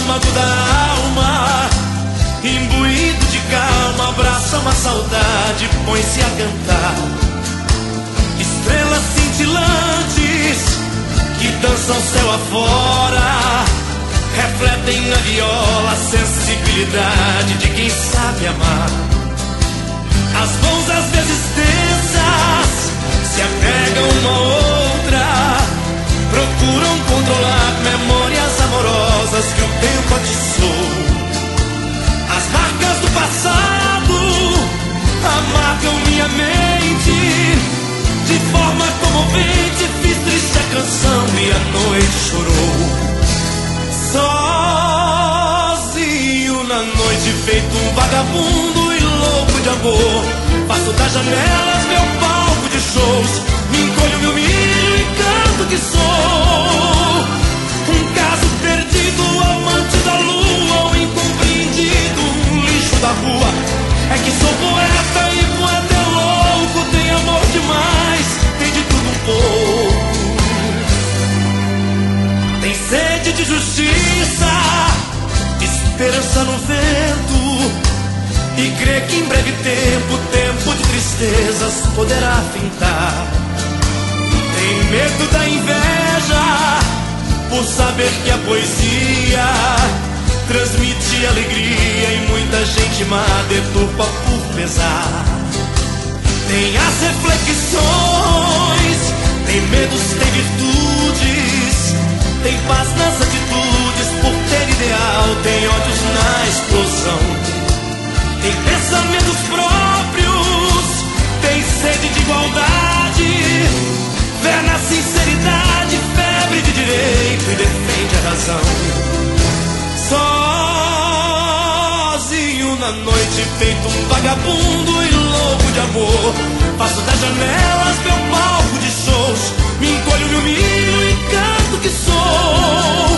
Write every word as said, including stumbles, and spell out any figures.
âmago da alma, imbuído de calma, abraça uma saudade, põe-se a cantar. Estrelas cintilantes que dançam céu afora, refletem na viola a sensibilidade de quem sabe amar. As mãos às vezes tensas se apegam uma a outra, procuram controlar memórias amorosas que o tempo atiçou. As marcas do passado amargam minha mente, de forma comovente fiz triste a canção e a noite chorou. Sozinho na noite, feito um vagabundo e louco de amor, faço das janelas meu palco de shows, me encolho, me humilho e canto que sou um caso perdido, amante da lua, um incompreendido, um lixo da rua. É que sou poeta e poeta é louco, tem amor demais, tem de tudo um pouco. Tem sede de justiça, esperança no vento, e crê que em breve tempo, tempo de tristezas poderá fintar. Tem medo da inveja, por saber que a poesia transmite alegria e muita gente má deturpa por pesar. Tem as reflexões, tem medos, tem virtudes, tem paz nas atitudes, por ter ideal, tem ódios na explosão. Tem pensamentos próprios, tem sede de igualdade, fé na sinceridade, febre de direito e defende a razão. Sozinho na noite, feito um vagabundo e louco de amor, faço das janelas meu palco de shows, me encolho, me humilho e canto que sou